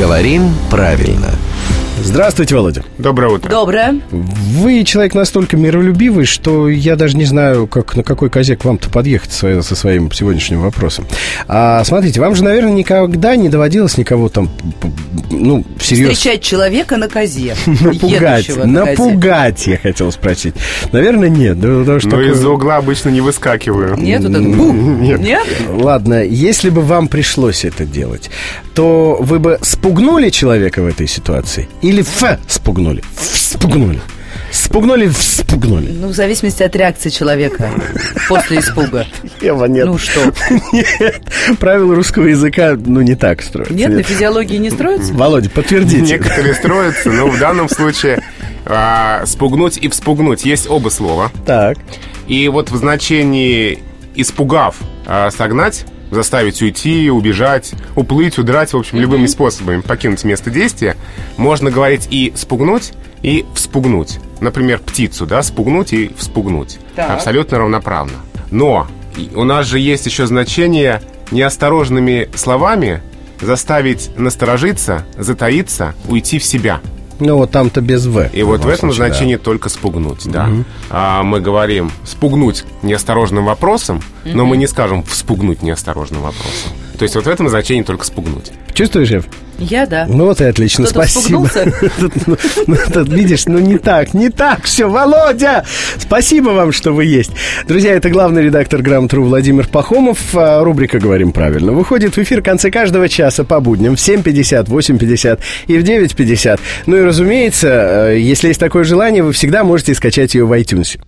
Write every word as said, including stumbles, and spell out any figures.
Говорим правильно. Здравствуйте, Володя. Доброе утро. Доброе. Вы человек настолько миролюбивый, что я даже не знаю, как, на какой козе к вам-то подъехать со, со своим сегодняшним вопросом. А, смотрите, вам же, наверное, никогда не доводилось никого там, ну, всерьез... Встречать человека на козе. Напугать, напугать, я хотел спросить. Наверное, нет. Но из-за угла обычно не выскакиваю. Нет, вот это... Нет? Ладно, если бы вам пришлось это делать, то вы бы спугнули человека в этой ситуации? Или ф спугнули? Спугнули. Спугнули, спугнули. Ну, в зависимости от реакции человека после испуга. Ева, нет. Ну что? Нет. Правила русского языка, ну, не так строятся. Нет, на физиологии не строятся? Володя, подтвердите. Некоторые строятся, но в данном случае а, спугнуть и вспугнуть есть оба слова. Так. И вот в значении испугав, а, согнать, заставить уйти, убежать, уплыть, удрать, в общем, любыми способами покинуть место действия, можно говорить и спугнуть, и вспугнуть. Например, птицу, да, спугнуть и вспугнуть. Так. Абсолютно равноправно. Но у нас же есть еще значение неосторожными словами заставить насторожиться, затаиться, уйти в себя. Ну, вот там-то без «в». И вот в этом случае, значении да. только спугнуть, да. Угу. А, мы говорим спугнуть неосторожным вопросом, но Угу. мы не скажем вспугнуть неосторожным вопросом. То есть вот в этом значении только спугнуть. Чувствуешь, Ев? Я, да. Ну вот и отлично, Кто-то спасибо. вспугнулся? Тут, видишь, ну не так, не так все, Володя! Спасибо вам, что вы есть. Друзья, это главный редактор Грамотру Владимир Пахомов. Рубрика «Говорим правильно» выходит в эфир в конце каждого часа по будням в семь пятьдесят, восемь пятьдесят и в девять пятьдесят. Ну и, разумеется, если есть такое желание, вы всегда можете скачать ее в iTunes.